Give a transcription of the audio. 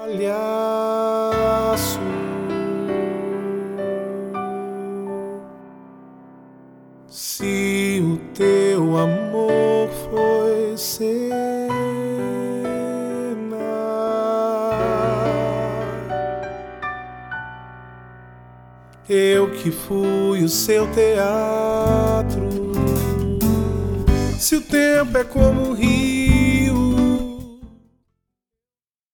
palhaço. Se o teu amor foi cena, eu que fui o seu teatro. Se o tempo é como um rio